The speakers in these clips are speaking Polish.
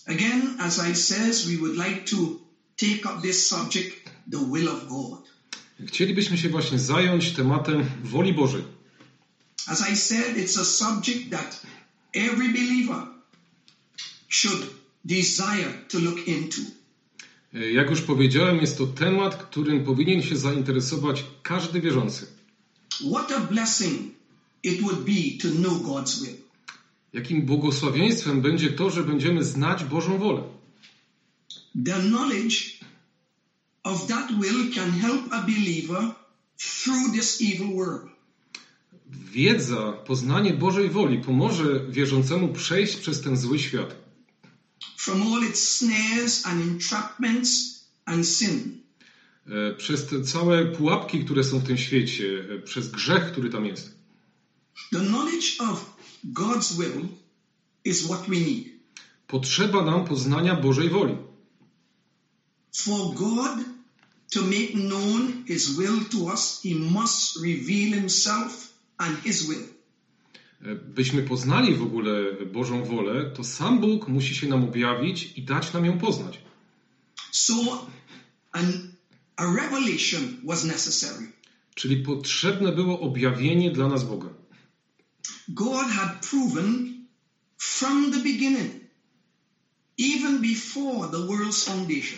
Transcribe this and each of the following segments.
Again, as I says, we would like to take up this subject, the will of God. Chcielibyśmy się właśnie zająć tematem woli Bożej. As I said, it's a subject that every believer should desire to look into. Jak już powiedziałem, jest to temat, którym powinien się zainteresować każdy wierzący. What a blessing it would be to know God's will. Jakim błogosławieństwem będzie to, że będziemy znać Bożą wolę. The knowledge of that will can help a believer through this evil world. Wiedza, poznanie Bożej woli pomoże wierzącemu przejść przez ten zły świat. From all its snares and entrapments and sin. Przez te całe pułapki, które są w tym świecie, przez grzech, który tam jest. The knowledge of God's will is what we need. Potrzeba nam poznania Bożej woli. For God to make known His will to us, He must reveal Himself and His will. Byśmy poznali w ogóle Bożą wolę, to sam Bóg musi się nam objawić i dać nam ją poznać. So a revelation was necessary. Czyli potrzebne było objawienie dla nas Boga. God had proven from the beginning, even before the world's foundation.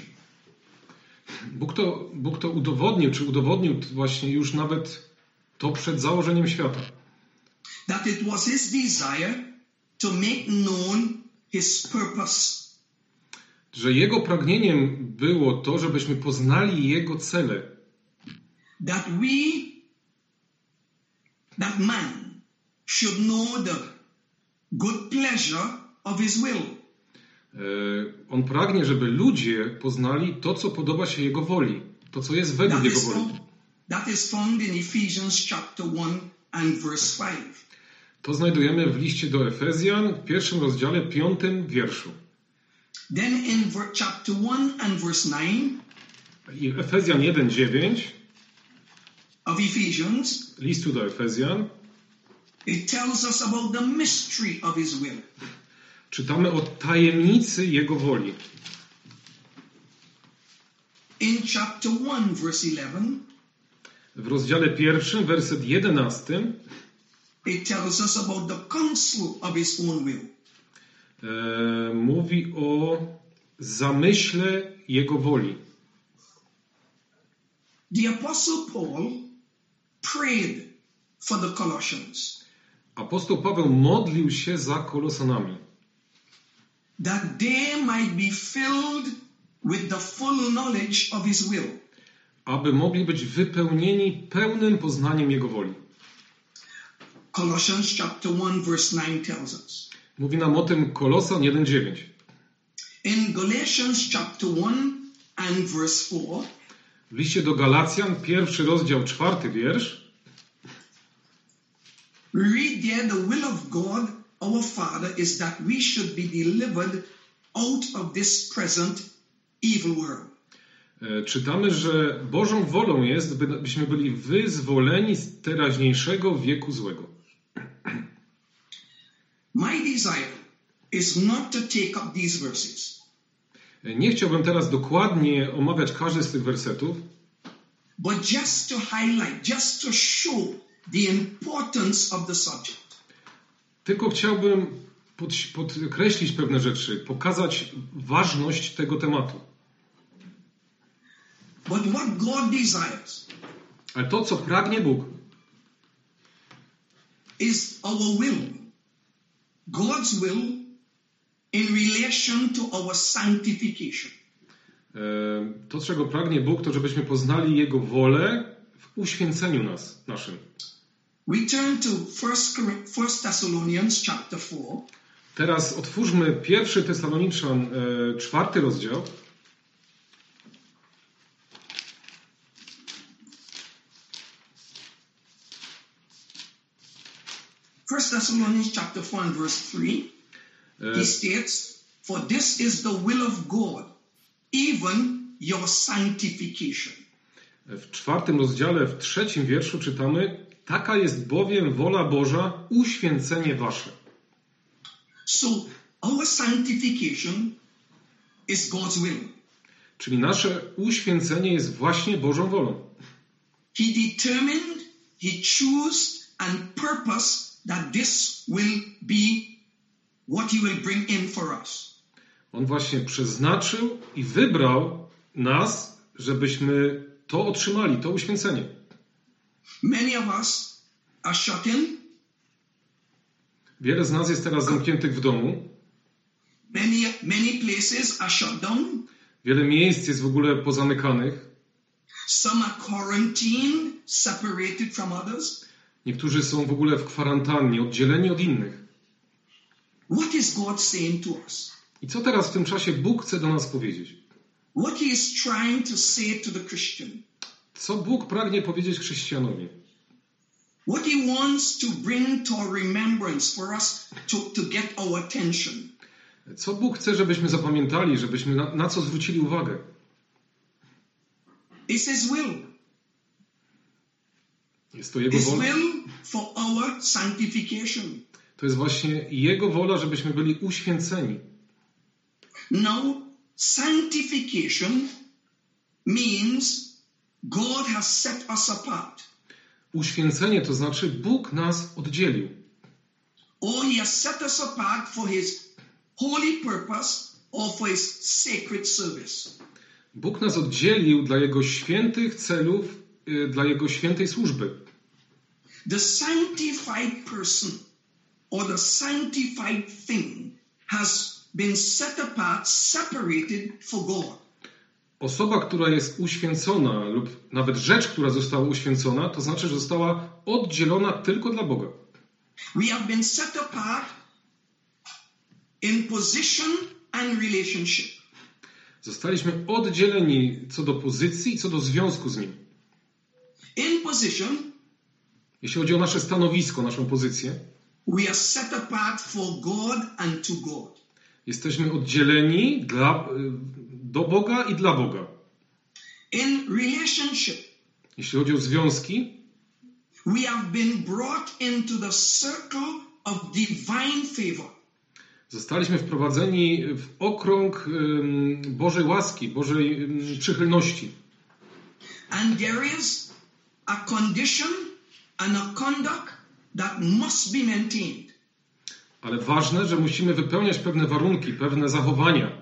Bóg to udowodnił właśnie już nawet to przed założeniem świata. That it was His desire to make known His purpose. Że Jego pragnieniem było to, żebyśmy poznali Jego cele. That man should know the good pleasure of His will. On pragnie, żeby ludzie poznali to, co podoba się Jego woli. To, co jest według Jego woli. That is found in Ephesians chapter 1 and verse 5. To znajdujemy w liście do Efezjan, w 1 rozdziale, 5 wierszu. Then in chapter 1 and verse 9. I Efezjan 1:9 of Ephesians. Listu do Efezjan. It tells us about the mystery of His will. Czytamy o tajemnicy Jego woli. In chapter 1 verse 11. W rozdziale 1, werset 11. It tells us about the counsel of His own will. Mówi o zamyśle Jego woli. The Apostle Paul prayed for the Colossians. Apostoł Paweł modlił się za Kolosanami. That they might be filled with the full knowledge of His will. Aby mogli być wypełnieni pełnym poznaniem Jego woli. Colossians chapter 1 verse 9 tells us. Mówi nam o tym Kolosan 1:9. In Galatians chapter 1 and verse 4. W liście do Galacjan, 1 rozdział, 4 wiersz. Read there, the will of God, our Father, is that we should be delivered out of this present evil world. Czytamy, że Bożą wolą jest, byśmy byli wyzwoleni z teraźniejszego wieku złego. My desire is not to take up these verses. Nie chciałbym teraz dokładnie omawiać każdy z tych wersetów, but just to highlight, just to show the importance of the subject. Tylko chciałbym podkreślić pewne rzeczy, pokazać ważność tego tematu. But what God desires, ale to, co pragnie Bóg, is our will. God's will in relation to our sanctification. To, czego pragnie Bóg, to żebyśmy poznali Jego wolę w uświęceniu naszym. We turn to 1 Thessalonians chapter 4. Teraz otwórzmy 1 Tesaloniczan, 4 rozdział. First Thessalonians chapter 1 verse 3. He states, "For this is the will of God, even your sanctification." W 4 rozdziale, w 3 wierszu czytamy: taka jest bowiem wola Boża, uświęcenie wasze. So our sanctification is God's will. Czyli nasze uświęcenie jest właśnie Bożą wolą. He determined, he chose and purposed that this will be what he will bring in for us. On właśnie przeznaczył i wybrał nas, żebyśmy to otrzymali, to uświęcenie. Many of us are shut in. Wiele z nas jest teraz zamkniętych w domu. Many places are shut down. Wiele miejsc jest w ogóle pozamykanych. Some are quarantined, separated from others. Niektórzy są w ogóle w kwarantannie, oddzieleni od innych. What is God saying to us? I co teraz w tym czasie Bóg chce do nas powiedzieć? What he is trying to say to the Christian? Co Bóg pragnie powiedzieć chrześcijanowi? What he wants to bring to our remembrance for us to get our attention? Co Bóg chce, żebyśmy zapamiętali, żebyśmy na co zwrócili uwagę? It's his will. Jest to Jego His wola. will for our sanctification. To jest właśnie Jego wola, żebyśmy byli uświęceni. Now, sanctification means God has set us apart. Uświęcenie to znaczy Bóg nas oddzielił. Or he has set us apart for his holy purpose or for his sacred service. Bóg nas oddzielił dla Jego świętych celów, dla Jego świętej służby. The sanctified person or the sanctified thing has been set apart, separated for God. Osoba, która jest uświęcona lub nawet rzecz, która została uświęcona, to znaczy, że została oddzielona tylko dla Boga. We have been set apart in position and relationship. Zostaliśmy oddzieleni co do pozycji i co do związku z Nim. In position, Jeśli chodzi o nasze stanowisko, naszą pozycję, we are set apart for God and to God. jesteśmy oddzieleni do Boga i dla Boga. In relationship, Jeśli chodzi o związki, we have been brought into the circle of divine favor. zostaliśmy wprowadzeni w okrąg Bożej łaski, Bożej przychylności. And there is a condition and a conduct that must be maintained. Ale ważne, że musimy wypełniać pewne warunki, pewne zachowania,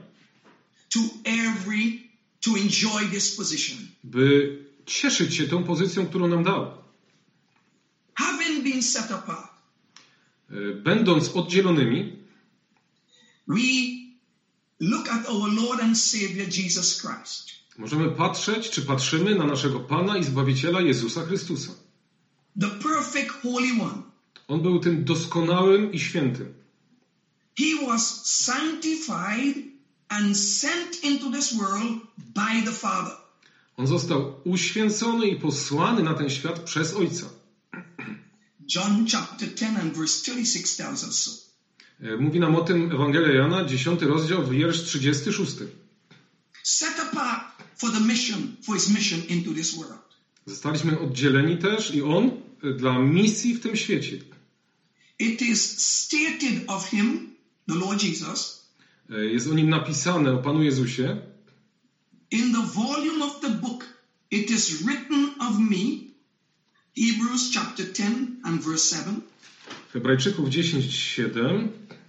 to enjoy this position. by cieszyć się tą pozycją, którą nam dał. Having been set apart, Będąc oddzielonymi, we look at our Lord and Savior Jesus Christ. możemy patrzymy na naszego Pana i Zbawiciela Jezusa Chrystusa. The perfect Holy One. On był tym doskonałym i świętym. He was sanctified and sent into this world by the Father. On został uświęcony i posłany na ten świat przez Ojca. John chapter 10 and verse 36 tells us so. Mówi nam o tym Ewangelia Jana, 10 rozdział, wiersz 36. Set apart for his mission into this world. Zostaliśmy oddzieleni też i On dla misji w tym świecie. It is stated of him, the Lord Jesus, Jest o Nim napisane, o Panu Jezusie. in the volume of the book, it is written of me, Hebrews chapter 10 and verse 7. Hebrajczyków 10:7.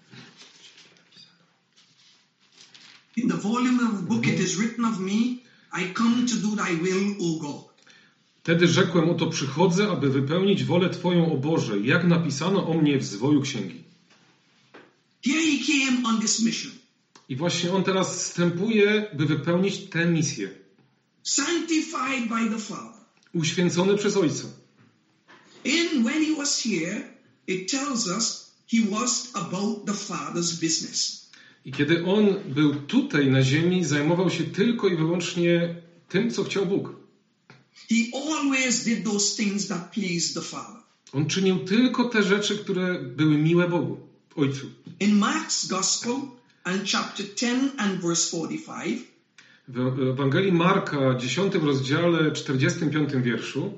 In the volume of the book, it is written of me, I come to do thy will, O God. Wtedy rzekłem, oto przychodzę, aby wypełnić wolę Twoją, o Boże, jak napisano o mnie w zwoju księgi. Here he came on this mission. I właśnie On teraz wstępuje, by wypełnić tę misję. Sanctified by the Father. Uświęcony przez Ojca. When he was here, it tells us he was about the Father's business. I kiedy On był tutaj na ziemi, zajmował się tylko i wyłącznie tym, co chciał Bóg. He always did those things that pleased the Father. On czynił tylko te rzeczy, które były miłe Bogu, Ojcu. In Mark's Gospel and chapter 10 and verse 45, W Ewangelii Marka, 10 rozdziale, 45 wierszu,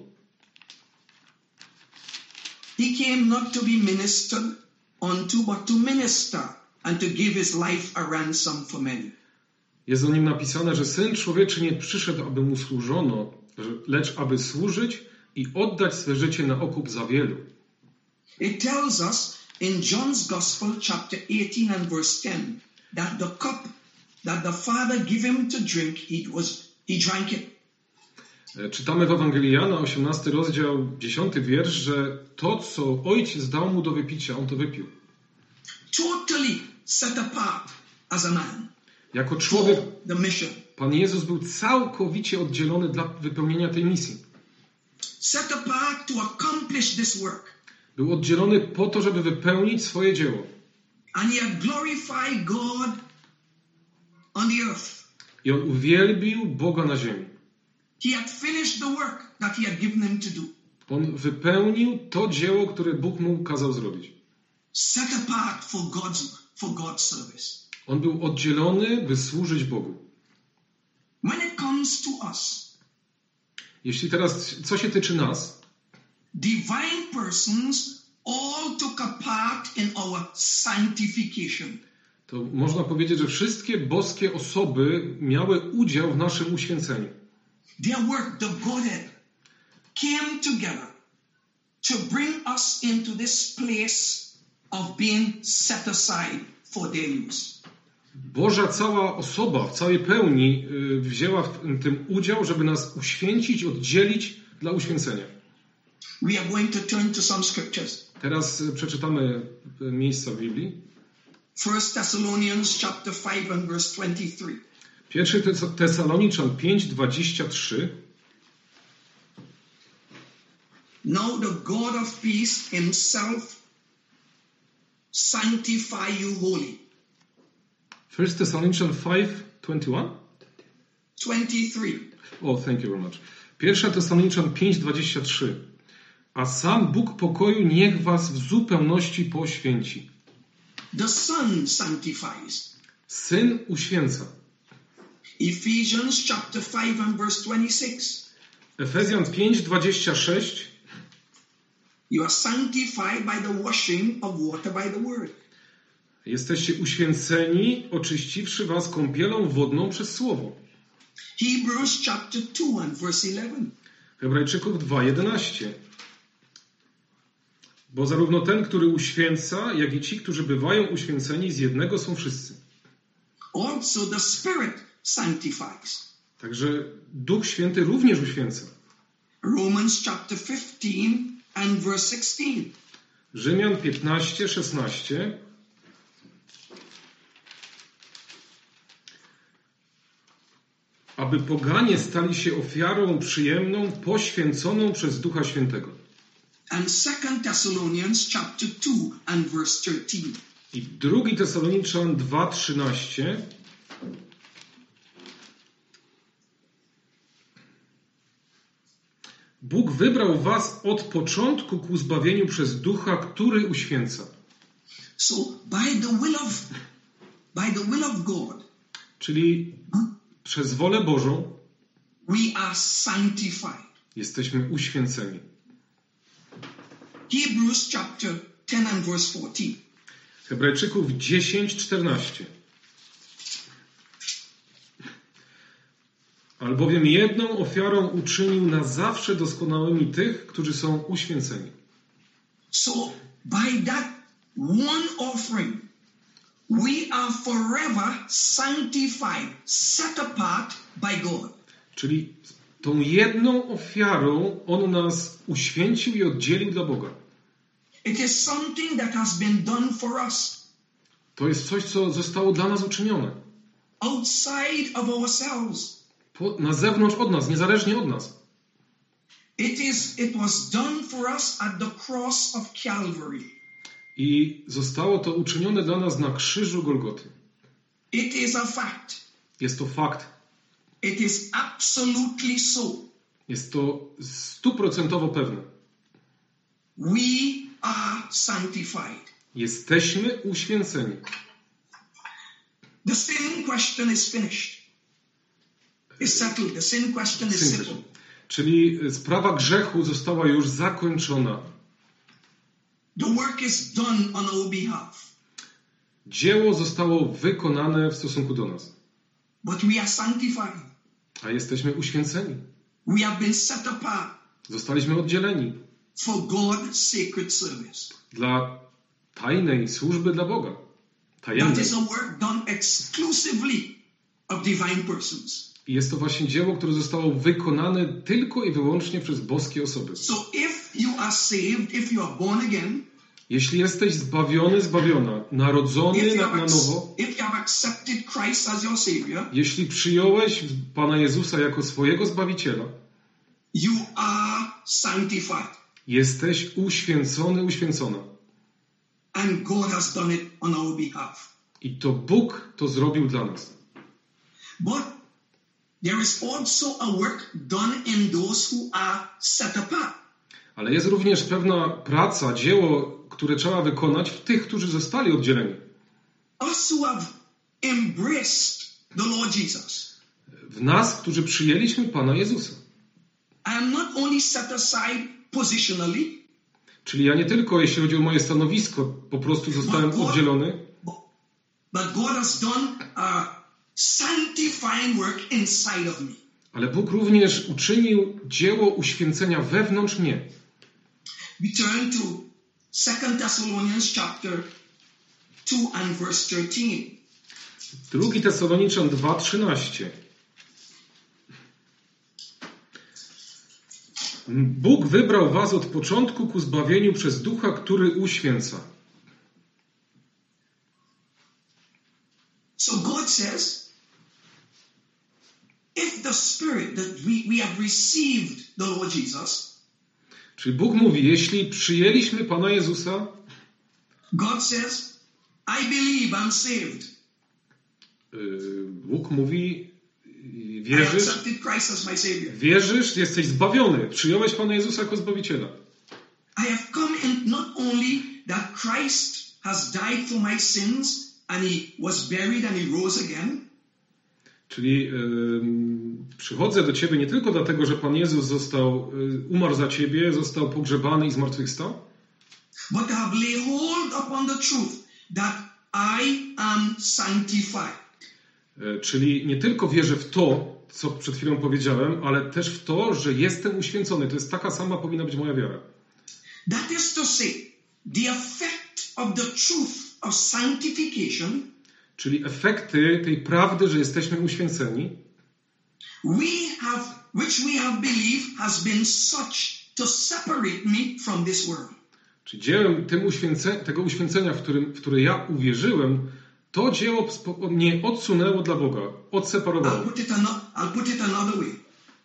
he came not to be ministered unto, but to minister and to give his life a ransom for many. Jest o nim napisane, że Syn Człowieczy nie przyszedł, aby mu służono, lecz aby służyć i oddać swe życie na okup za wielu. It tells us in John's Gospel, chapter 18 and verse 10, that the cup that the Father gave him to drink, he drank it. Czytamy w Ewangelii Jana, 18 rozdział, 10 wiersz, że to, co Ojciec dał mu do wypicia, on to wypił. Totally set apart as a man. Jako człowiek, For the mission. Pan Jezus był całkowicie oddzielony dla wypełnienia tej misji. Set apart to accomplish this work. Był oddzielony po to, żeby wypełnić swoje dzieło. And he had glorified God on the earth. I on uwielbił Boga na ziemi. He had finished the work that he had given him to do. On wypełnił to dzieło, które Bóg mu kazał zrobić. Set apart for God's service. On był oddzielony, by służyć Bogu. When it comes to us, Jeśli teraz, co się tyczy nas, divine persons all took a part in our sanctification. to można powiedzieć, że wszystkie boskie osoby miały udział w naszym uświęceniu. Their work, the Godhead, came together to bring us into this place of being set aside for their use. Boża cała osoba w całej pełni wzięła w tym udział, żeby nas uświęcić, oddzielić dla uświęcenia. We are going to turn to some scriptures. Teraz przeczytamy miejsca w Biblii. 1 Thessalonians chapter 5 and verse 23. 1 Tesaloniczan 5:23. Now the God of peace himself sanctify you wholly. 1 Thessalonians 5:21. 23. Oh, thank you very much. 1 Tesaloniczan 5:23. A sam Bóg pokoju niech was w zupełności poświęci. The Son sanctifies. Syn uświęca. Ephesians chapter 5 and verse 26. Efezjan 5:26. You are sanctified by the washing of water by the word. Jesteście uświęceni, oczyściwszy was kąpielą wodną przez słowo. Hebrews chapter 2 and verse 11. Hebrajczyków 2:11. Bo zarówno ten, który uświęca, jak i ci, którzy bywają uświęceni, z jednego są wszyscy. Also the Spirit sanctifies. Także Duch Święty również uświęca. Romans chapter 15 and verse 16. Rzymian 15:16. Aby poganie stali się ofiarą przyjemną, poświęconą przez Ducha Świętego. And 2 Thessalonians chapter 2 and verse 13. I 2 Tesaloniczan 2:13. Bóg wybrał was od początku ku zbawieniu przez Ducha, który uświęca. So by the will of God, Czyli przez wolę Bożą we are sanctified. jesteśmy uświęceni. Hebrews chapter 10 and verse 14. Hebrajczyków 10:14. Albowiem jedną ofiarą uczynił na zawsze doskonałymi tych, którzy są uświęceni. So by that one offering, we are forever sanctified, set apart by God. Czyli tą jedną ofiarą on nas uświęcił i oddzielił dla Boga. It is something that has been done for us. To jest coś, co zostało dla nas uczynione. Outside of ourselves. Na zewnątrz od nas, niezależnie od nas. It was done for us at the cross of Calvary. I zostało to uczynione dla nas na krzyżu Golgoty. It is a fact. Jest to fakt. It is absolutely so. Jest to 100% pewne. We are sanctified. Jesteśmy uświęceni. The sin question is finished. It's settled. The sin question is simple. Czyli sprawa grzechu została już zakończona. The work is done on our behalf. Dzieło zostało wykonane w stosunku do nas. but we are sanctified. A jesteśmy uświęceni. We have been set apart Zostaliśmy oddzieleni for God's sacred service. dla tajnej służby dla Boga. That Tajemnej. is a work done exclusively of divine persons. I jest to właśnie dzieło, które zostało wykonane tylko i wyłącznie przez boskie osoby. So if you are saved, if you are born again, Jeśli jesteś zbawiony, zbawiona, narodzony na nowo, if you have accepted Christ as your Savior, jeśli przyjąłeś Pana Jezusa jako swojego Zbawiciela, you are sanctified. jesteś uświęcony, uświęcona. And God has done it on our behalf. I to Bóg to zrobił dla nas. But there is also a work done in those who are set apart. Ale jest również pewna praca, dzieło, które trzeba wykonać w tych, którzy zostali oddzieleni. Us who have embraced the Lord Jesus. W nas, którzy przyjęliśmy Pana Jezusa. I am not only set aside positionally, Czyli ja nie tylko, jeśli chodzi o moje stanowisko, po prostu zostałem oddzielony, but God has done a sanctifying work inside of me. ale Bóg również uczynił dzieło uświęcenia wewnątrz mnie. We turn to 2 Thessalonians chapter 2 and verse 13. 2 Tesaloniczan 2:13. Bóg wybrał was od początku ku zbawieniu przez Ducha, który uświęca. So God says, if the Spirit that we have received the Lord Jesus, Czyli Bóg mówi, jeśli przyjęliśmy Pana Jezusa, God says, I believe I'm saved. Bóg mówi, I wierzysz, accepted Christ as my Savior. wierzysz, jesteś zbawiony, przyjąłeś Pana Jezusa jako Zbawiciela. I have come in not only that Christ has died for my sins and he was buried and he rose again, Czyli przychodzę do Ciebie nie tylko dlatego, że Pan Jezus umarł za Ciebie, został pogrzebany i zmartwychwstał, but I have laid hold upon the truth that I am sanctified. Czyli nie tylko wierzę w to, co przed chwilą powiedziałem, ale też w to, że jestem uświęcony. To jest taka sama powinna być moja wiara. That is to say, the effect of the truth of sanctification, Czyli efekty tej prawdy, że jesteśmy uświęceni, which we have believed has been such to separate me from this world. czyli dziełem tego uświęcenia, w które ja uwierzyłem, to dzieło mnie odsunęło dla Boga, odseparowało. I'll put it another way.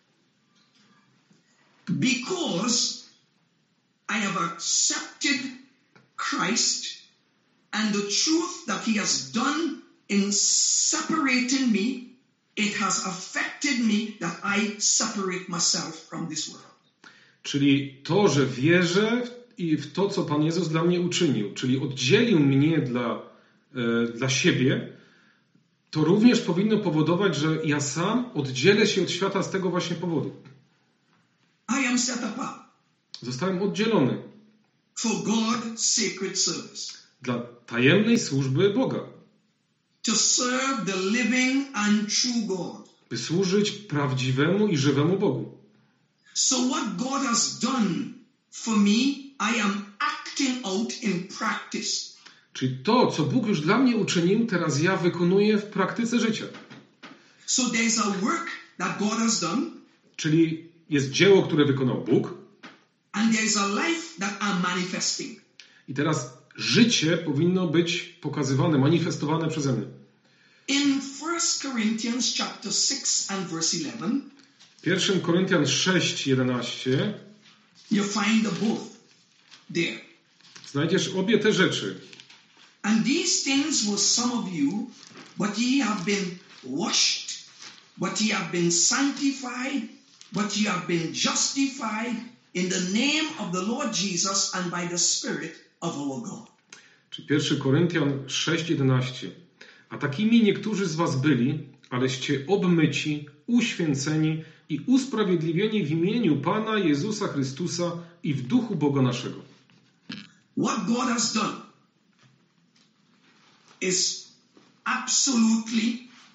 Because I have accepted Christ and the truth that he has done in separating me, it has affected me that I separate myself from this world. Czyli to, że wierzę w to, co Pan Jezus dla mnie uczynił, czyli oddzielił mnie dla siebie, to również powinno powodować, że ja sam oddzielę się od świata z tego właśnie powodu. I am set apart Zostałem oddzielony for God's sacred service, dla tajemnej służby Boga, to serve the living and true God. by służyć prawdziwemu i żywemu Bogu. So what God has done for me, I am acting out in practice. Czyli to, co Bóg już dla mnie uczynił, teraz ja wykonuję w praktyce życia. So there's a work that God has done, Czyli jest dzieło, które wykonał Bóg, and there's a life that I'm manifesting. i teraz życie powinno być pokazywane, manifestowane przeze mnie. In 1 Corinthians chapter 6 and verse 11, 1 Koryntian 6:11 you find the both there. znajdziesz obie te rzeczy. And these things were some of you, but ye have been washed, but ye have been sanctified, but ye have been justified in the name of the Lord Jesus and by the Spirit of our God. Czyli 1 Koryntian 6:11. A takimi niektórzy z was byli, aleście obmyci, uświęceni i usprawiedliwieni w imieniu Pana Jezusa Chrystusa i w duchu Boga naszego. What God has done is absolutely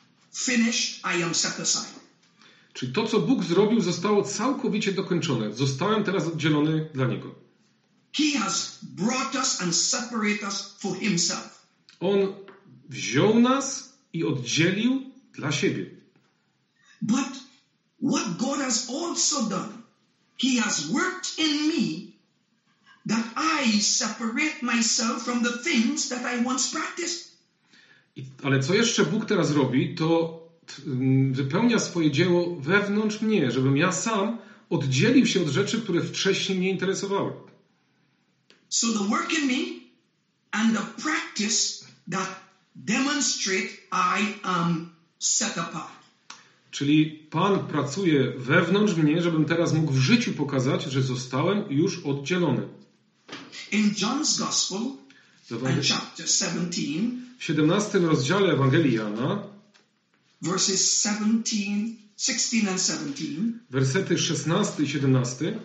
finished, I am set aside. Czyli to, co Bóg zrobił, zostało całkowicie dokończone. Zostałem teraz oddzielony dla Niego. He has brought us and separated us for himself. On wziął nas i oddzielił dla siebie. But what God has also done, he has worked in me that I separate myself from the things that I once practiced. Ale co jeszcze Bóg teraz robi, to wypełnia swoje dzieło wewnątrz mnie, żebym ja sam oddzielił się od rzeczy, które wcześniej mnie interesowały. So the work in me and the practice that demonstrate I am set apart. Czyli Pan pracuje wewnątrz mnie, żebym teraz mógł w życiu pokazać, że zostałem już oddzielony. In John's Gospel, and chapter 17, w 17 rozdziale Ewangelii Jana, verses 16 and 17, wersety 16 i 17,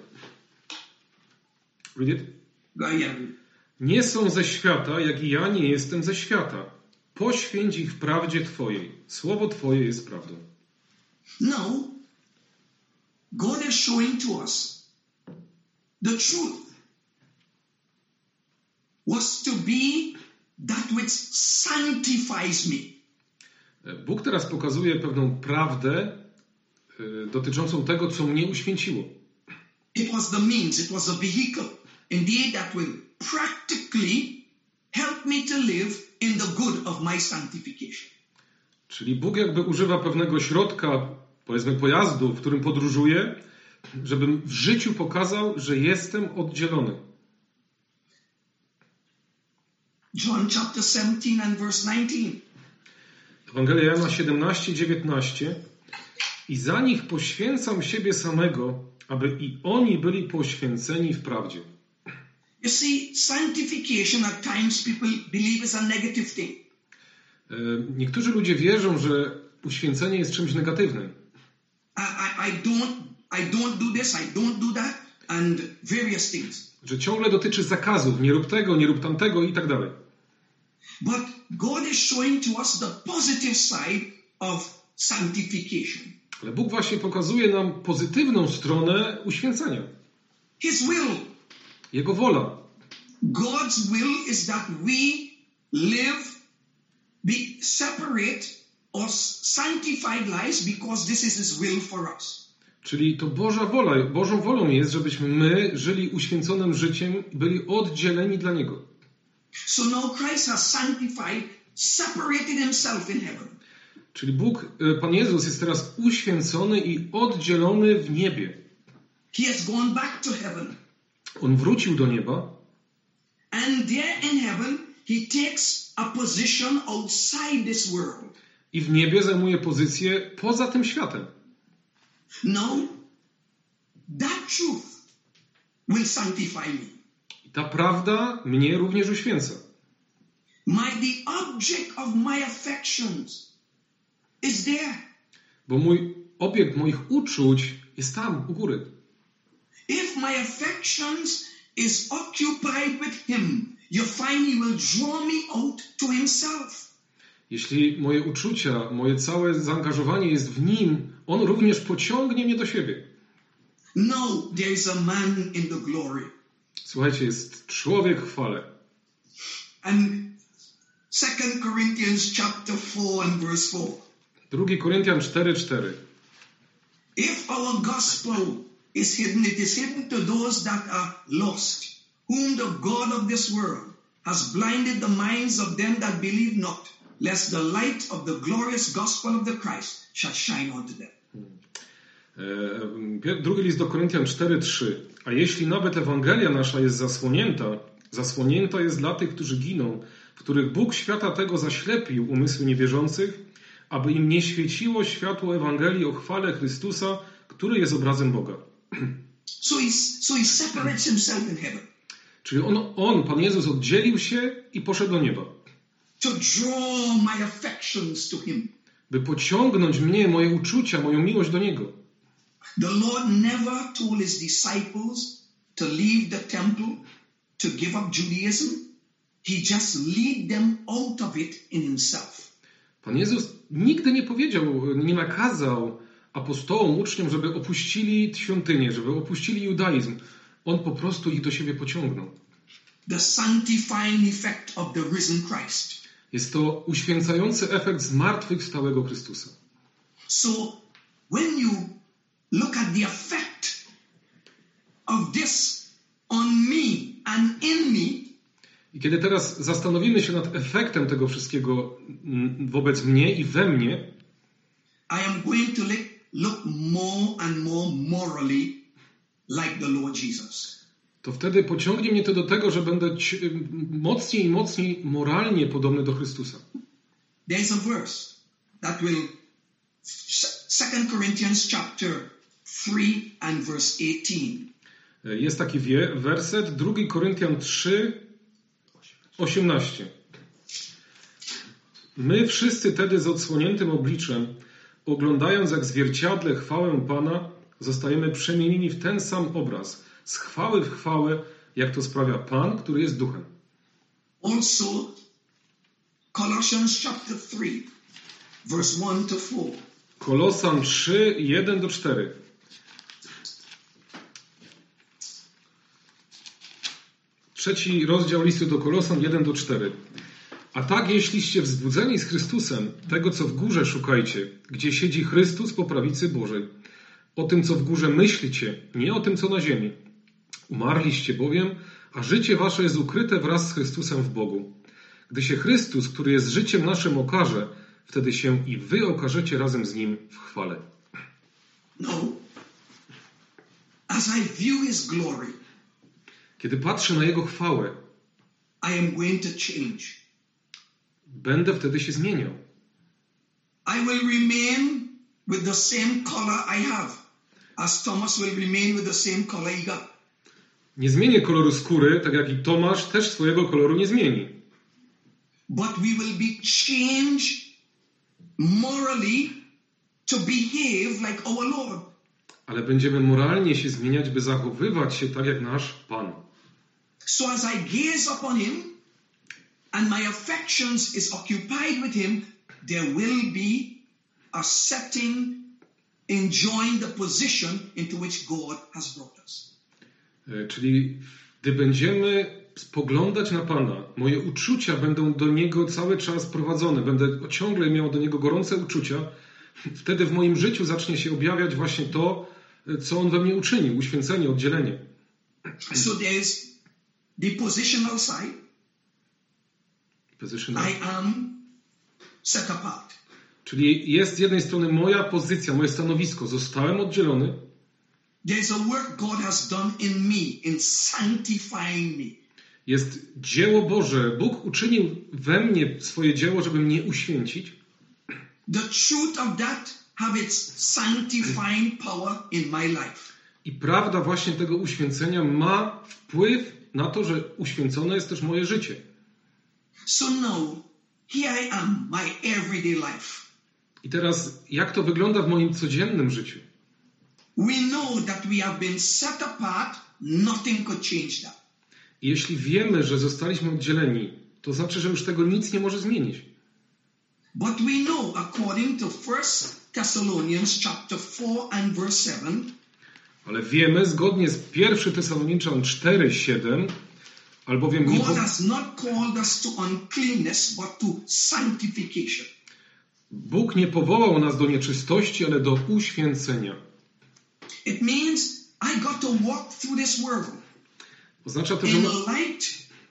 read it? Go ahead. Nie są ze świata, jak i ja nie jestem ze świata. Poświęć ich w prawdzie Twojej. Słowo Twoje jest prawdą. No, God is showing to us the truth was to be that which sanctifies me. Bóg teraz pokazuje pewną prawdę dotyczącą tego, co mnie uświęciło. It was the means, it was the vehicle, indeed, that will practically help me to live in the good of my sanctification. Czyli Bóg jakby używa pewnego środka, powiedzmy pojazdu, w którym podróżuję, żebym w życiu pokazał, że jestem oddzielony. John chapter 17 and verse 19. Ewangelia Jana 17:19. I za nich poświęcam siebie samego, aby i oni byli poświęceni w prawdzie. You see, sanctification at times people believe is a negative thing. Niektórzy ludzie wierzą, że uświęcenie jest czymś negatywnym. I don't do this, I don't do that, and various things. Że ciągle dotyczy zakazów, nie rób tego, nie rób tamtego i tak dalej. But God is showing to us the positive side of sanctification. Ale Bóg właśnie pokazuje nam pozytywną stronę uświęcenia. His will. Jego wola. God's will is that we live, be separate or sanctified lives because this is His will for us. Czyli to Boża wola. Bożą wolą jest, żebyśmy my żyli uświęconym życiem i byli oddzieleni dla Niego. So now Christ has sanctified, separated Himself in heaven. Czyli Pan Jezus jest teraz uświęcony i oddzielony w niebie. He has gone back to heaven. On wrócił do nieba. And there in heaven, He takes a position outside this world. I w niebie zajmuje pozycję poza tym światem. No, that truth will sanctify me. I ta prawda mnie również uświęca. The object of my affections is there. Bo obiekt moich uczuć jest tam, u góry. If my affections is occupied with Him, you find He will draw me out to Himself. Jeśli moje uczucia, moje całe zaangażowanie jest w Nim, On również pociągnie mnie do siebie. No, there is a man in the glory. Słuchajcie, jest człowiek w chwale. And 2 Corinthians chapter 4 and verse 4. 2 Koryntian 4:4. If our gospel is hidden, it is hidden to those that are lost, whom the God of this world has blinded the minds of them that believe not, lest the light of the glorious gospel of the Christ shall shine unto them. Drugi list do Koryntian 4:3. A jeśli nawet Ewangelia nasza jest zasłonięta jest dla tych, którzy giną, w których Bóg świata tego zaślepił umysły niewierzących, aby im nie świeciło światło Ewangelii o chwale Chrystusa, który jest obrazem Boga. So he separates himself in heaven. Czyli Pan Jezus oddzielił się i poszedł do nieba. To draw my affections to Him. By pociągnąć mnie, moje uczucia, moją miłość do Niego. The Lord never told His disciples to leave the temple, to give up Judaism. He just lead them out of it in Himself. Pan Jezus nigdy nie powiedział, nie nakazał apostołom, uczniom, żeby opuścili świątynię, żeby opuścili judaizm. On po prostu ich do siebie pociągnął. The sanctifying effect of the risen Christ. Jest to uświęcający efekt zmartwychwstałego Chrystusa. So when you look at the effect of this on me and in me, I kiedy teraz zastanowimy się nad efektem tego wszystkiego wobec mnie i we mnie, I am going to look more and more morally like the Lord Jesus. to wtedy pociągnie mnie to do tego, że będę mocniej i mocniej moralnie podobny do Chrystusa. There is a verse that will 2 Corinthians chapter 3 and verse 18. Jest taki werset, 2 Koryntian 3, 18. My wszyscy tedy z odsłoniętym obliczem, oglądając jak w zwierciadle chwałę Pana, zostajemy przemienieni w ten sam obraz, z chwały w chwałę, jak to sprawia Pan, który jest duchem. Also, Colossians chapter 3, verse 1 to 4. Kolosan 3, 1-4. Trzeci rozdział listu do Kolosan 1-4. A tak, jeśliście wzbudzeni z Chrystusem, tego co w górze szukajcie, gdzie siedzi Chrystus po prawicy Bożej. O tym, co w górze myślicie, nie o tym, co na ziemi. Umarliście bowiem, a życie wasze jest ukryte wraz z Chrystusem w Bogu. Gdy się Chrystus, który jest życiem naszym, okaże, wtedy się i wy okażecie razem z Nim w chwale. No. As I view His glory, Kiedy patrzę na Jego chwałę, I am going to change. będę wtedy się zmieniał. I will remain with the same color I have, as Thomas will remain with the same color he got. Nie zmienię koloru skóry, tak jak i Tomasz też swojego koloru nie zmieni. But we will be changed morally to behave like our Lord. Ale będziemy moralnie się zmieniać, by zachowywać się tak jak nasz Pan. So as I gaze upon Him and my affections is occupied with Him, there will be a setting enjoying the position into which God has brought us. Czyli gdy będziemy spoglądać na Pana, moje uczucia będą do Niego cały czas prowadzone. Będę ciągle miał do Niego gorące uczucia. Wtedy w moim życiu zacznie się objawiać właśnie to, co On we mnie uczynił. Uświęcenie, oddzielenie. So there is the positional side. I am set apart. Czyli jest z jednej strony moja pozycja, moje stanowisko. Zostałem oddzielony. There's a work God has done in me, in sanctifying me. Jest dzieło Boże. Bóg uczynił we mnie swoje dzieło, żeby mnie uświęcić. The truth of that have its sanctifying power in my life. I prawda właśnie tego uświęcenia ma wpływ na to, że uświęcone jest też moje życie. So now, here I am, my everyday life. I teraz, jak to wygląda w moim codziennym życiu? We know that we have been set apart, nothing could change that. I jeśli wiemy, że zostaliśmy oddzieleni, to znaczy, że już tego nic nie może zmienić. But we know, according to 1 Thessalonians chapter 4 and verse 7, ale wiemy, zgodnie z 1 Tesaloniczan 4:7, albowiem God has not called us to uncleanness, but to sanctification. Bóg nie powołał nas do nieczystości, ale do uświęcenia. It means I got to walk through this world Oznacza to, że in light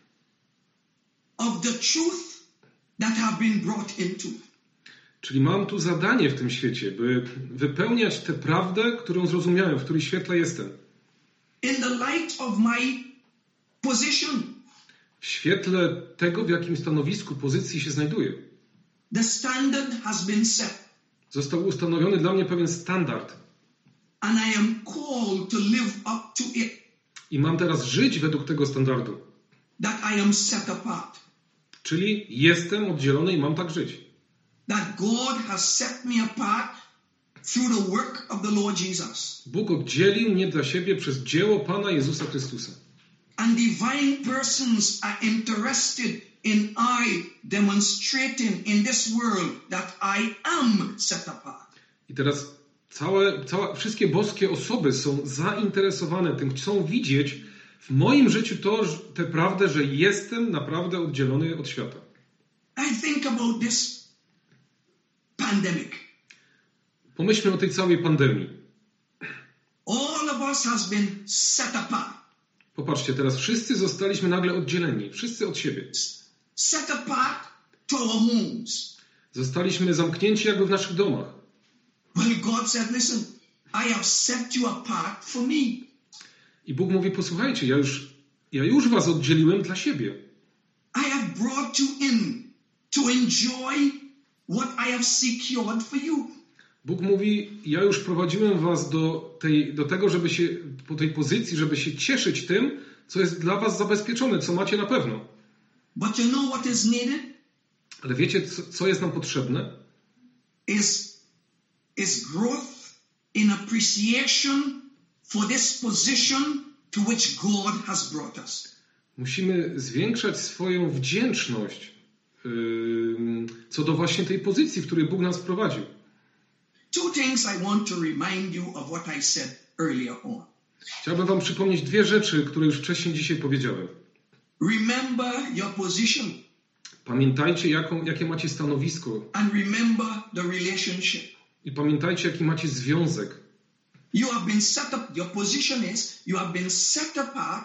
of the truth that have been brought into. czyli mam tu zadanie w tym świecie, by wypełniać tę prawdę, którą zrozumiałem, w której świetle jestem. In the light of my position. W świetle tego, w jakim stanowisku, pozycji się znajduję. The standard has been set. Został ustanowiony dla mnie pewien standard. And I am called to live up to it. I mam teraz żyć według tego standardu. That I am set apart. Czyli jestem oddzielony i mam tak żyć. That God has set me apart through the work of the Lord Jesus. Bóg oddzielił mnie dla siebie przez dzieło Pana Jezusa Chrystusa. And divine persons are interested in I demonstrating in this world that I am set apart. I teraz wszystkie boskie osoby są zainteresowane tym, chcą widzieć w moim życiu tę prawdę, że jestem naprawdę oddzielony od świata. I think about this pandemic. Pomyślmy o tej całej pandemii. All of us has been set apart. Popatrzcie, teraz wszyscy zostaliśmy nagle oddzieleni, wszyscy od siebie. Set apart to our homes. Zostaliśmy zamknięci jakby w naszych domach. Well, God said, listen, I have set you apart for me. I Bóg mówi, posłuchajcie, ja już was oddzieliłem dla siebie. I have brought you in to enjoy what I have secured for you. Bóg mówi, ja już prowadziłem was do tego, żeby się, po tej pozycji, żeby się cieszyć tym, co jest dla was zabezpieczone, co macie na pewno. But you know what is needed? Ale wiecie, co jest nam potrzebne? Is growth in appreciation for this position to which God has brought us. Musimy zwiększać swoją wdzięczność co do właśnie tej pozycji, w której Bóg nas prowadził. Two things I want to remind you of what I said earlier on. Chciałbym wam przypomnieć dwie rzeczy, które już wcześniej dzisiaj powiedziałem. Remember your position. Pamiętajcie, jakie macie stanowisko. And remember the relationship. I pamiętajcie, jaki macie związek. You have been set up. Your position is you have been set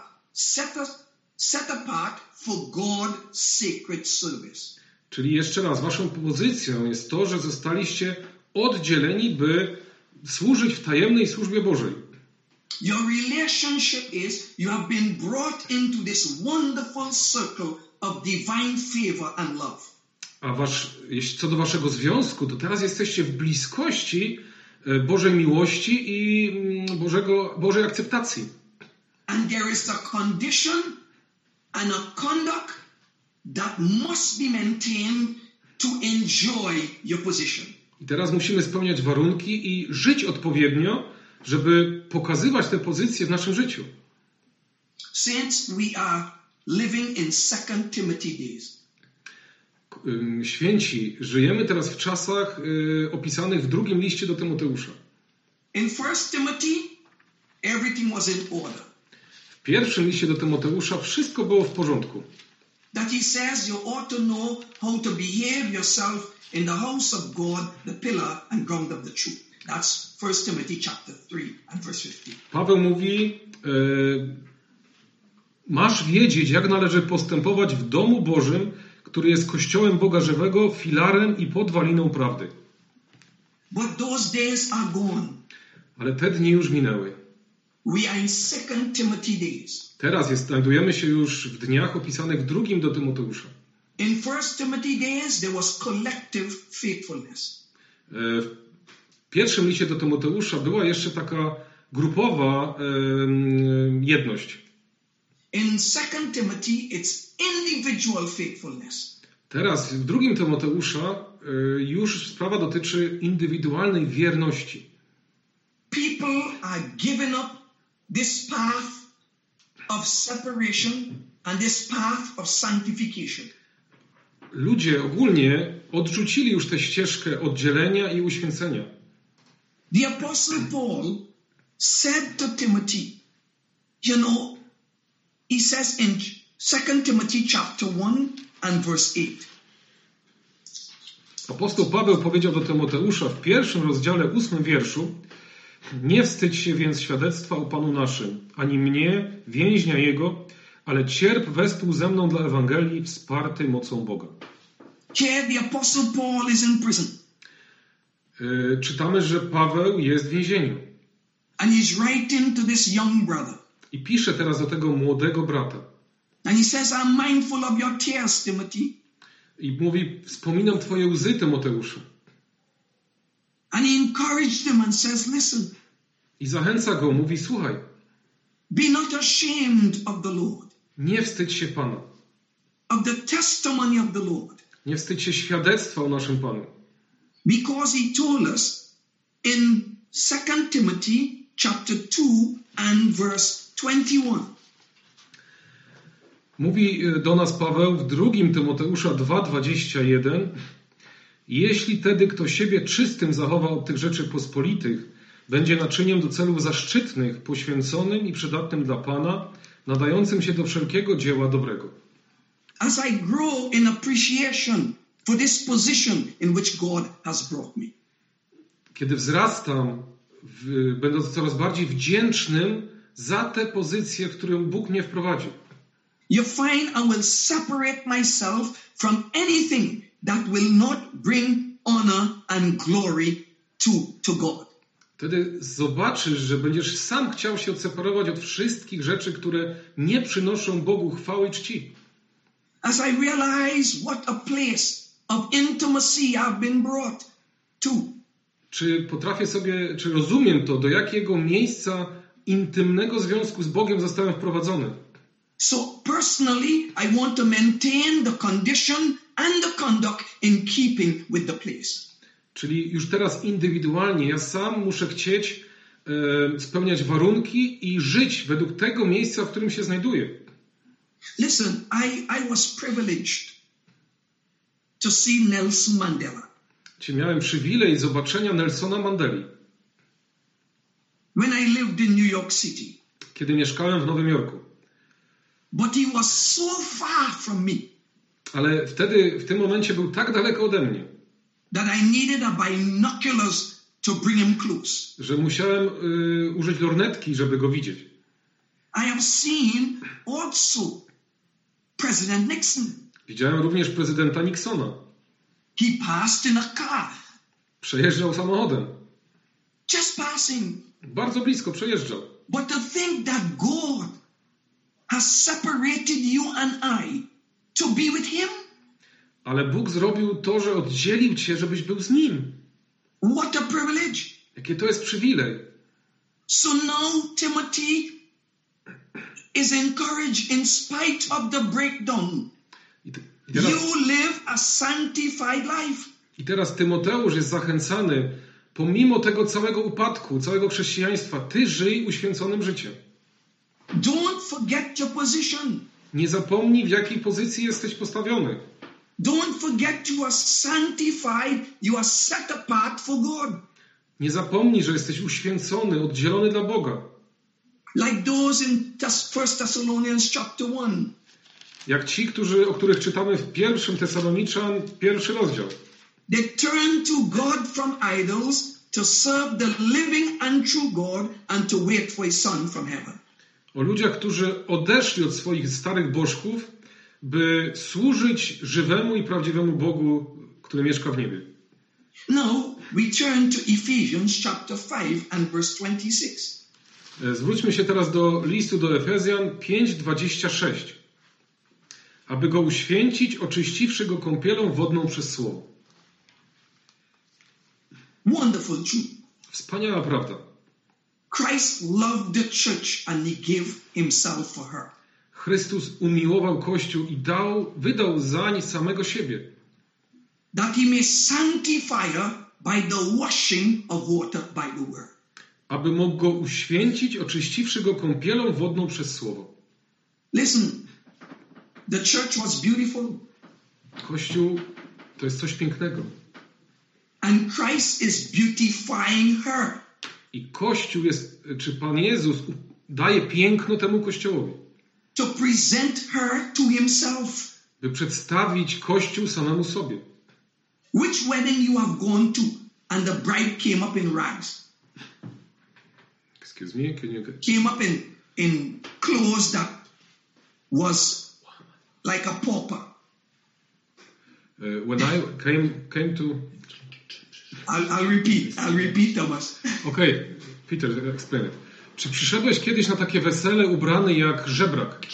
apart for God's sacred service. Czyli jeszcze raz, waszą pozycją jest to, że zostaliście oddzieleni, by służyć w tajemnej służbie Bożej. Your relationship is you have been brought into this wonderful circle of divine favor and love. A co do waszego związku, to teraz jesteście w bliskości Bożej miłości i Bożej akceptacji. And there is a condition and a conduct that must be maintained to enjoy your position. I teraz musimy spełniać warunki i żyć odpowiednio, żeby pokazywać tę pozycję w naszym życiu. Saints, we are living in 2 Timothy days. Święci, żyjemy teraz w czasach opisanych w drugim liście do Tymoteusza. In 1 Timothy, everything was in order. W pierwszym liście do Tymoteusza wszystko było w porządku. That he says you ought to know how to behave yourself in the house of God, the pillar and ground of the truth. That's 1 Timothy chapter 3 and verse 15. Paweł mówi, masz wiedzieć, jak należy postępować w domu Bożym, który jest kościołem Boga żywego, filarem i podwaliną prawdy. But those days are gone. Ale te dni już minęły. We are in 2 Timothy days. Teraz znajdujemy się już w dniach opisanych w drugim do Tymoteusza. In 1 Timothy days there was collective faithfulness. W pierwszym liście do Tymoteusza była jeszcze taka grupowa jedność. In 2 Timothy it's individual faithfulness. Teraz w drugim Tymoteusza już sprawa dotyczy indywidualnej wierności. People are giving up this path of separation and this path of sanctification. Ludzie ogólnie odrzucili już tę ścieżkę oddzielenia i uświęcenia. The Apostle Paul said to Timothy, you know, he says in 2 Timothy chapter 1 and verse 8. Apostoł Paweł powiedział do Tymoteusza w pierwszym rozdziale 8 wierszu: nie wstydź się więc świadectwa o Panu naszym, ani mnie, więźnia Jego, ale cierp wespół ze mną dla Ewangelii, wsparty mocą Boga. Here the Apostle Paul is in prison. Czytamy, że Paweł jest w więzieniu. And he's writing to this young brother. I pisze teraz do tego młodego brata. And he says, I'm mindful of your tears, Timothy. I mówi, wspominam twoje łzy, Tymoteuszu. And he encouraged him and says, listen. I zachęca go, mówi, słuchaj. Be not ashamed of the Lord. Nie wstydź się Pana. Of the testimony of the Lord. Nie wstydź się świadectwa o naszym Panu. Because he told us in 2 Timothy chapter 2 and verse 21. Mówi do nas Paweł w 2 Tymoteusza 2:21: jeśli tedy kto siebie czystym zachowa od tych rzeczy pospolitych, będzie naczyniem do celów zaszczytnych, poświęconym i przydatnym dla Pana, nadającym się do wszelkiego dzieła dobrego. As I grow in appreciation for this position in which God has brought me. Kiedy wzrastam, będąc coraz bardziej wdzięcznym za tę pozycję, w którą Bóg mnie wprowadził. You find I will separate myself from anything that will not bring honor and glory to God. Wtedy zobaczysz, że będziesz sam chciał się odseparować od wszystkich rzeczy, które nie przynoszą Bogu chwały i czci. As I realize what a place of intimacy I've been brought to. Czy rozumiem to, do jakiego miejsca intymnego związku z Bogiem zostałem wprowadzony? So personally, I want to maintain the condition and the conduct in keeping with the place. Czyli już teraz indywidualnie ja sam muszę chcieć spełniać warunki i żyć według tego miejsca, w którym się znajduję. Listen, I was privileged to see Nelson Mandela. Miałem przywilej zobaczenia Nelsona Mandeli. When I lived in New York City. Kiedy mieszkałem w Nowym Jorku. But he was so far from me. Ale wtedy, w tym momencie był tak daleko ode mnie. That I needed a binoculars to bring him close. Że musiałem użyć lornetki, żeby go widzieć. I have seen also President Nixon. Widziałem również prezydenta Nixona. He passed in a car. Przejeżdżał samochodem. Just passing. Bardzo blisko przejeżdżał. But to think that God has separated you and I to be with him? Ale Bóg zrobił to, że oddzielił cię, żebyś był z Nim. What a privilege. Jakie to jest przywilej. So now Timothy is encouraged in spite of the breakdown. You live a sanctified life. I teraz Tymoteusz jest zachęcany, pomimo tego całego upadku, całego chrześcijaństwa, ty żyj uświęconym życiem. Don't forget your position. Nie zapomnij, w jakiej pozycji jesteś postawiony. Don't forget you are sanctified, you are set apart for God. Nie zapomnij, że jesteś uświęcony, oddzielony dla Boga. Like those in 1 Thessalonians chapter 1. Jak ci, o których czytamy w 1 Tesaloniczan, 1 rozdział. They turned to God from idols to serve the living and true God and to wait for his son from heaven. O ludziach, którzy odeszli od swoich starych bożków, by służyć żywemu i prawdziwemu Bogu, który mieszka w niebie. Now we turn to Ephesians chapter 5 and verse 26. Zwróćmy się teraz do listu do Efezjan 5:26. Aby go uświęcić, oczyściwszy go kąpielą wodną przez słowo. Wonderful truth. Wspaniała prawda. Christ loved the church and he gave himself for her. Chrystus umiłował Kościół i wydał zań samego siebie. That he may sanctify her by the washing of water by the word. Aby mógł go uświęcić, oczyściwszy go kąpielą wodną przez słowo. Listen, the church was beautiful. Kościół to jest coś pięknego. And Christ is beautifying her. I Kościół czy Pan Jezus daje piękno temu Kościołowi. To present her to himself. By przedstawić Kościół samemu sobie. Which wedding you have gone to and the bride came up in rags? Excuse me, came up in clothes that was like a pauper. When I came to... I'll repeat, Thomas. Okay, Peter, explain it. Czy przyszedłeś kiedyś na takie wesele ubrany jak żebrak?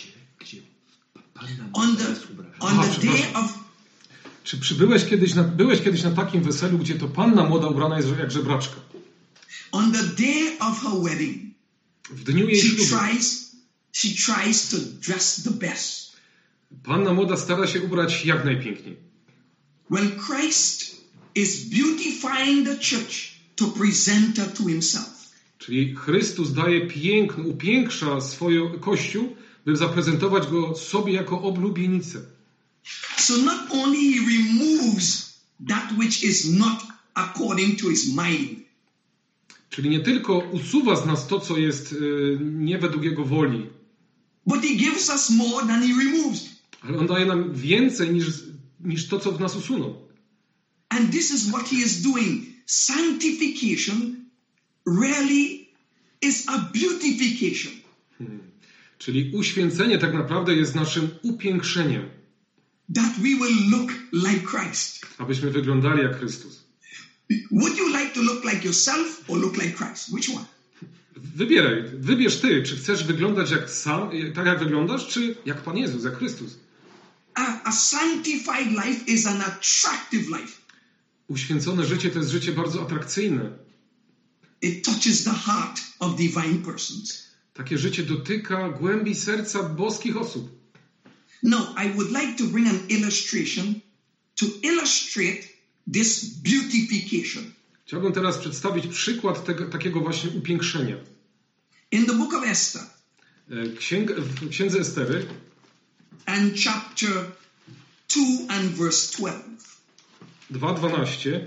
On the day of... Czy byłeś kiedyś na takim weselu, gdzie to panna młoda ubrana jest jak żebraczka? On the day of her wedding, w dniu jej ślubu, she tries to dress the best. Panna młoda stara się ubrać jak najpiękniej. Well, Christ is beautifying the church to present her to himself. Czyli Chrystus daje piękno, upiększa swój Kościół, by by zaprezentować go sobie jako oblubienicę. So not only he removes that which is not according to his mind, Czyli nie tylko usuwa z nas to, co jest nie według jego woli, but he gives us more than he removes. ale on daje nam więcej niż to, co w nas usunął. And this is what he is doing. Sanctification really is a beautification. Czyli uświęcenie tak naprawdę jest naszym upiększeniem, That we will look like Christ. abyśmy wyglądali jak Chrystus. Would you like to look like yourself or look like Christ? Which one? Wybierz ty, czy chcesz wyglądać tak jak wyglądasz, czy jak Pan Jezus, jak Chrystus. A sanctified life is an attractive life. Uświęcone życie to jest życie bardzo atrakcyjne. It touches the heart of divine persons. Takie życie dotyka głębi serca boskich osób. Now, I would like to bring an illustration to illustrate this beautification. Chciałbym teraz przedstawić przykład takiego właśnie upiększenia. In the book of Esther, W Księdze Estery, and chapter 2 and verse 12. 2:12.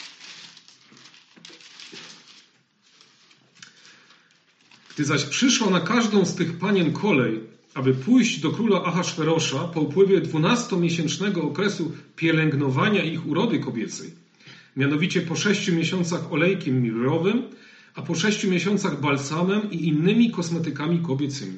Gdy zaś przyszła na każdą z tych panien kolej, aby pójść do króla Ahasferosza po upływie 12-miesięcznego okresu pielęgnowania ich urody kobiecej, mianowicie po 6 miesiącach olejkiem mirrowym, a po 6 miesiącach balsamem i innymi kosmetykami kobiecymi.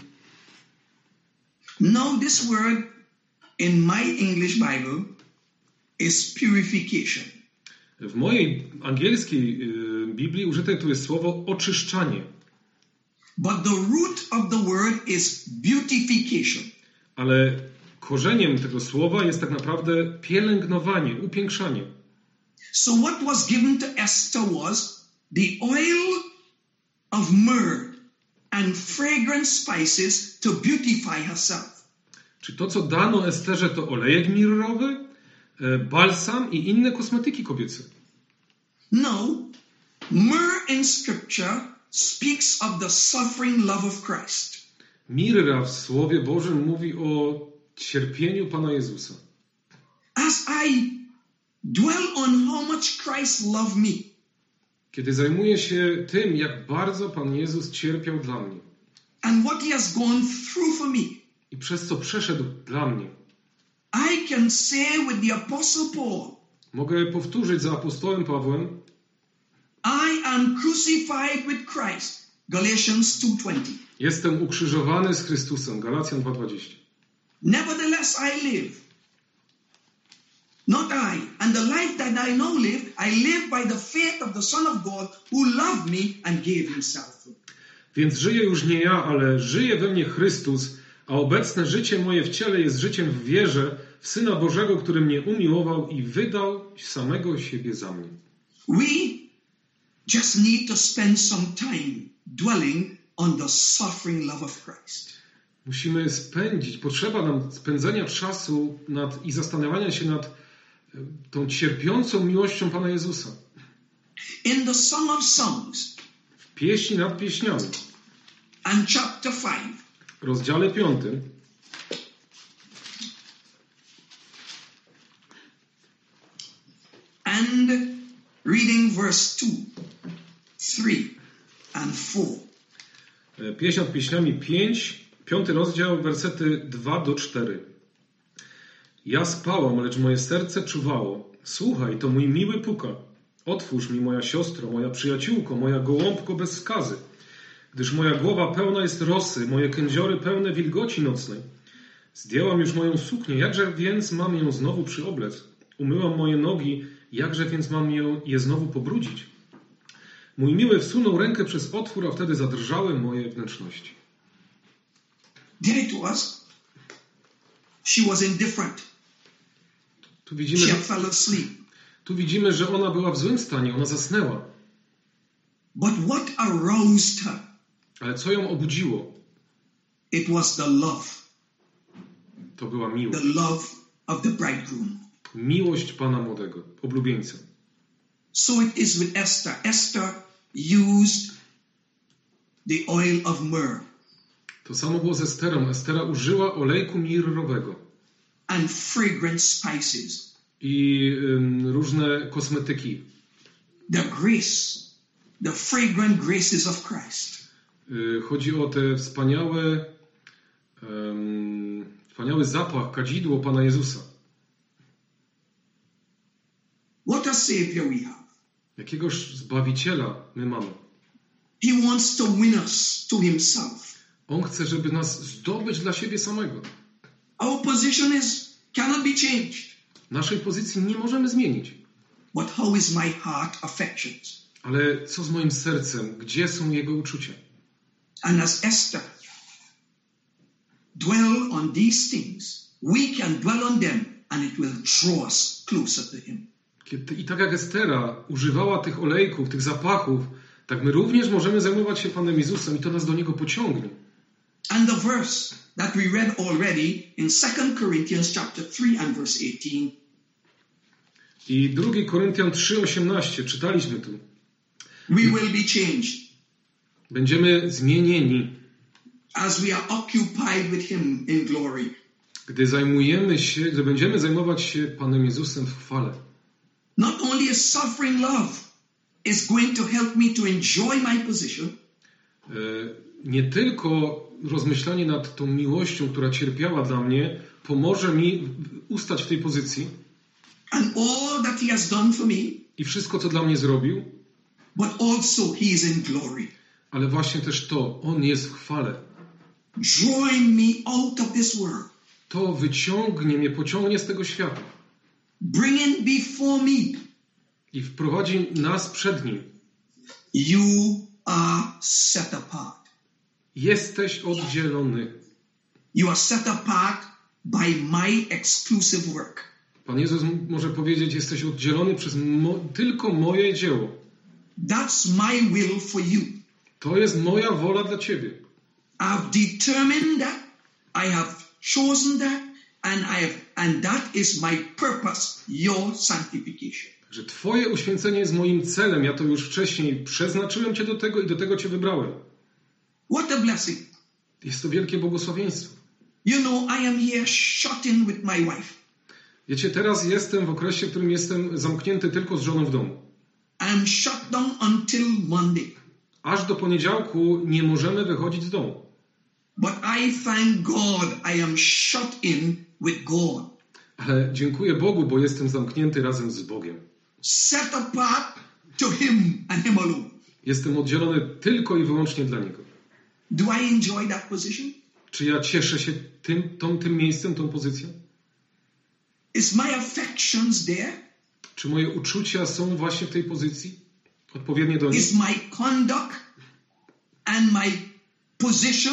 Now this word in my English Bible is purification. W mojej angielskiej Biblii użyte tu jest słowo oczyszczanie. But the root of the word is beautification. Ale korzeniem tego słowa jest tak naprawdę pielęgnowanie, upiększanie. So what was given to Esther was the oil of myrrh and fragrant spices to beautify herself. Czy to, co dano Esterze, to olejek mirrowy, balsam i inne kosmetyki kobiece? No, myrrh in scripture speaks of the suffering love of Christ. Mirra w Słowie Bożym mówi o cierpieniu Pana Jezusa. As I dwell on how much Christ loved me, Kiedy zajmuję się tym, jak bardzo Pan Jezus cierpiał dla mnie and what he has gone through for me, i przez co przeszedł dla mnie, I can say with the Apostle Paul, mogę powtórzyć za apostołem Pawłem: I am crucified with Christ. Galatians 2:20. Jestem ukrzyżowany z Chrystusem. Galacjan 2:20. Nevertheless I live. Not I. And the life that I now live, I live by the faith of the Son of God who loved me and gave himself for me. Więc żyję już nie ja, ale żyje we mnie Chrystus, a obecne życie moje w ciele jest życiem w wierze w Syna Bożego, który mnie umiłował i wydał samego siebie za mnie. We just need to spend some time dwelling on the suffering love of Christ. Potrzeba nam spędzenia czasu i zastanawiania się nad tą cierpiącą miłością Pana Jezusa. In the Song of Songs, W pieśni nad pieśniami, and chapter 5, rozdziale 5, and reading verse 2, 3, and 4. Pieśń nad pieśniami 5 rozdział, wersety 2-4. Ja spałam, lecz moje serce czuwało. Słuchaj, to mój miły puka. Otwórz mi, moja siostro, moja przyjaciółko, moja gołąbko bez skazy. Gdyż moja głowa pełna jest rosy, moje kędziory pełne wilgoci nocnej. Zdjęłam już moją suknię, jakże więc mam ją znowu przyoblec? Umyłam moje nogi, jakże więc mam je znowu pobrudzić? Mój miły wsunął rękę przez otwór, a wtedy zadrżały moje wnętrzności. There it was. She was indifferent. Tu She fell asleep. widzimy, że ona była w złym stanie, ona zasnęła. But what aroused her? Ale co ją obudziło? It was the love. To była miłość. The love of the bridegroom. Miłość Pana młodego, oblubieńca. So it is with Esther. Esther used the oil of myrrh. To samo było z Esterą. Estera użyła olejku mirrowego and fragrant spices. i różne kosmetyki. The grace, the fragrant graces of Christ. Chodzi o te wspaniały zapach, kadzidło Pana Jezusa. What a Savior we have. Jakiegoż Zbawiciela my mamy. He wants to win us to himself. On chce, żeby nas zdobyć dla siebie samego. Our position cannot be changed. Naszej pozycji nie możemy zmienić. But how is my heart affections? Ale co z moim sercem? Gdzie są jego uczucia? And as Esther dwell on these things, we can dwell on them and it will draw us closer to him. I tak jak Estera używała tych olejków, tych zapachów, tak my również możemy zajmować się Panem Jezusem i to nas do Niego pociągnie. And the verse that we read already in 2 Corinthians chapter 3 and verse 18. I 2 Koryntian 3:18 czytaliśmy tu. We will be changed Będziemy zmienieni, as we are occupied with him in glory. gdy będziemy zajmować się Panem Jezusem w chwale. Not only his suffering love is going to help me to enjoy my position. Nie tylko rozmyślanie nad tą miłością, która cierpiała dla mnie, pomoże mi ustać w tej pozycji. And all that he has done for me. I wszystko, co dla mnie zrobił. But also he is in glory. Ale właśnie też to, On jest w chwale. Drawing me out of this world. To wyciągnie mnie, pociągnie z tego świata. Bringing before me. I wprowadzi nas przed Nim. You are set apart. Jesteś oddzielony. You are set apart by my exclusive work. Pan Jezus może powiedzieć, jesteś oddzielony przez tylko moje dzieło. That's my will for you. To jest moja wola dla Ciebie. I've determined that. I have chosen that. And that is my purpose, your sanctification. Że Twoje uświęcenie jest moim celem. Ja to już wcześniej przeznaczyłem Cię do tego i do tego Cię wybrałem. What a blessing. Jest to wielkie błogosławieństwo. You know, I am here shut in with my wife. Wiecie, teraz jestem w okresie, w którym jestem zamknięty tylko z żoną w domu. I am shut down until Monday. Aż do poniedziałku nie możemy wychodzić z domu. But I thank God I am shut in with God. Ale dziękuję Bogu, bo jestem zamknięty razem z Bogiem. Set apart to him and him alone. Jestem oddzielony tylko i wyłącznie dla Niego. Do I enjoy that position? Czy ja cieszę się tym miejscem, tą pozycją? Is my affections there? Czy moje uczucia są właśnie w tej pozycji? Odpowiednie do niej? Is my conduct and my position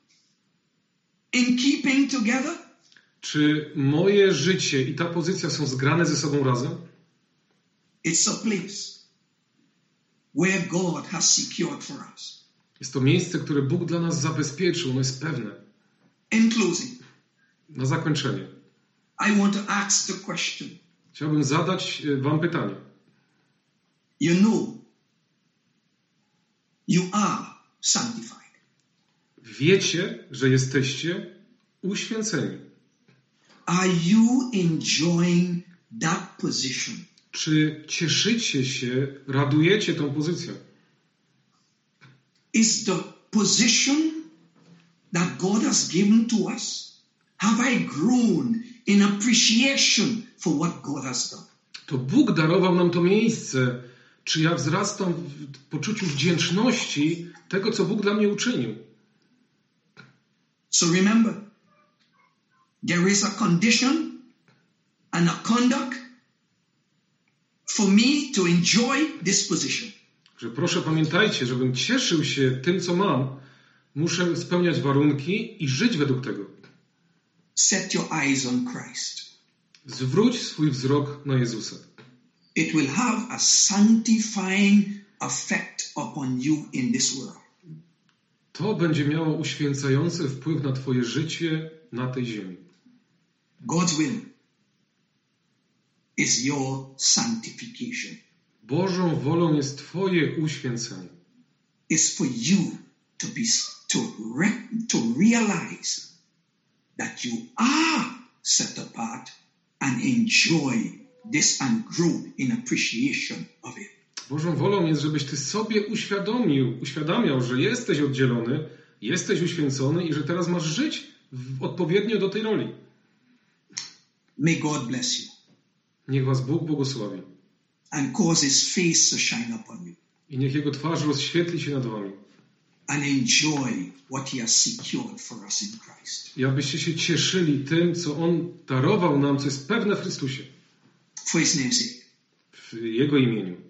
in keeping together? Czy moje życie i ta pozycja są zgrane ze sobą razem? It's a place where God has secured for us. Jest to miejsce, które Bóg dla nas zabezpieczył. Ono jest pewne. In closing, Na zakończenie. I want to ask the question. Chciałbym zadać wam pytanie. You know, you are sanctified. Wiecie, że jesteście uświęceni. Are you enjoying that position? Czy cieszycie się, radujecie tą pozycją? Is the position that God has given to us? Have I grown in appreciation for what God has done? To Bóg darował nam to miejsce. Czy ja wzrastam w poczuciu wdzięczności tego, co Bóg dla mnie uczynił? So remember, there is a condition and a conduct for me to enjoy this position. Że proszę pamiętajcie, żebym cieszył się tym, co mam, muszę spełniać warunki i żyć według tego. Set your eyes on Christ. Zwróć swój wzrok na Jezusa. It will have a sanctifying effect upon you in this world. To będzie miało uświęcający wpływ na twoje życie na tej ziemi. God's will is your sanctification. Bożą wolą jest twoje uświęcenie. It's for you to be to realize that you are set apart and enjoy this and grow in appreciation of it. Bożą wolą jest, żebyś ty sobie uświadamiał, że jesteś oddzielony, jesteś uświęcony i że teraz masz żyć odpowiednio do tej roli. May God bless you. Niech was Bóg błogosławi. And cause his face to shine upon you. I niech Jego twarz rozświetli się nad wami. And enjoy what he has secured for us in Christ. I abyście się cieszyli tym, co On darował nam, co jest pewne w Chrystusie. For his name's sake. W Jego imieniu.